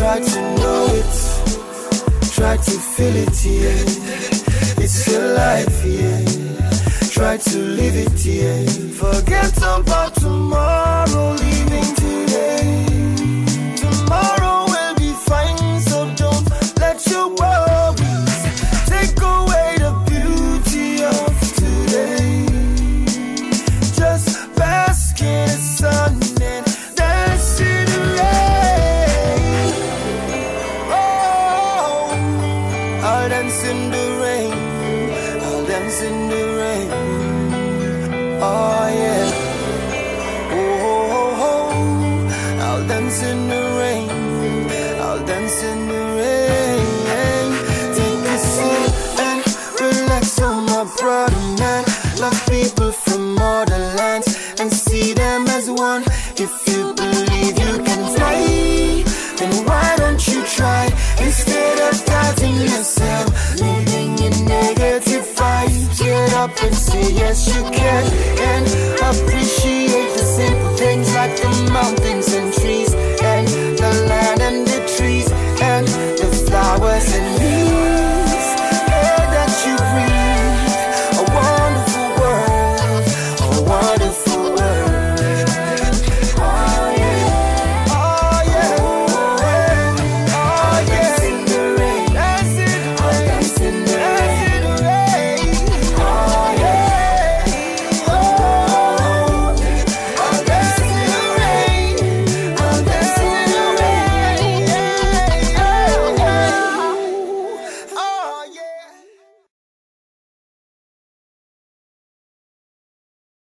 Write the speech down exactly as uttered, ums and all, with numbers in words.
Try to know it, try to feel it, yeah. It's your life, yeah. Try to live it, yeah. Forget about tomorrow, living today. Tomorrow will be fine, so don't let your worries take away the beauty of today. Just bask in the sun and dance in the rain. Oh, I'll dance in the rain. I'll dance in the rain. Oh yeah. Oh, oh, oh. I'll dance in the rain. I'll dance in the rain. Take a seat and relax on my brother, man. Love people from all the lands and see them as one. If you believe you can fly, then why don't you try? Instead of doubting yourself, living in negative vibes, get up and say yes you can. And